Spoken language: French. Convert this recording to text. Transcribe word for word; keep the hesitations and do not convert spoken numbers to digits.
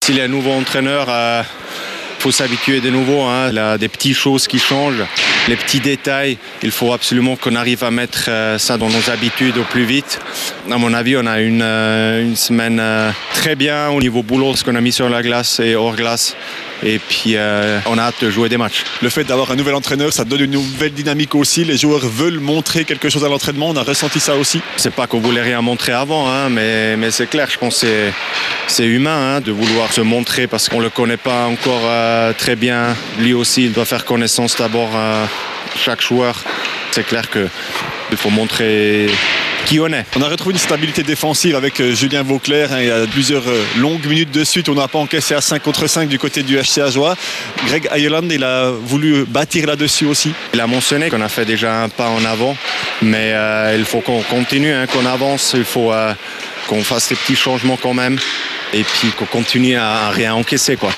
s'il est un nouveau entraîneur, il euh, faut s'habituer de nouveau. Hein. Il y a des petites choses qui changent, les petits détails. Il faut absolument qu'on arrive à mettre euh, ça dans nos habitudes au plus vite. À mon avis, on a une, euh, une semaine euh, très bien au niveau boulot, ce qu'on a mis sur la glace et hors glace. Et puis, euh, on a hâte de jouer des matchs. Le fait d'avoir un nouvel entraîneur, ça donne une nouvelle dynamique aussi. Les joueurs veulent montrer quelque chose à l'entraînement. On a ressenti ça aussi. C'est pas qu'on voulait rien montrer avant, hein, mais, mais c'est clair. Je pense que c'est, c'est humain hein, de vouloir se montrer parce qu'on ne le connaît pas encore euh, très bien. Lui aussi, il doit faire connaissance d'abord euh, chaque joueur. C'est clair qu'il faut montrer qui on est. On a retrouvé une stabilité défensive avec Julien Vauclair. Hein, il y a plusieurs longues minutes de suite. On n'a pas encaissé à cinq contre cinq du côté du H C Ajoie. Greg Ireland, il a voulu bâtir là-dessus aussi. Il a mentionné qu'on a fait déjà un pas en avant, mais euh, il faut qu'on continue, hein, qu'on avance. Il faut euh, qu'on fasse des petits changements quand même et puis qu'on continue à rien encaisser, quoi.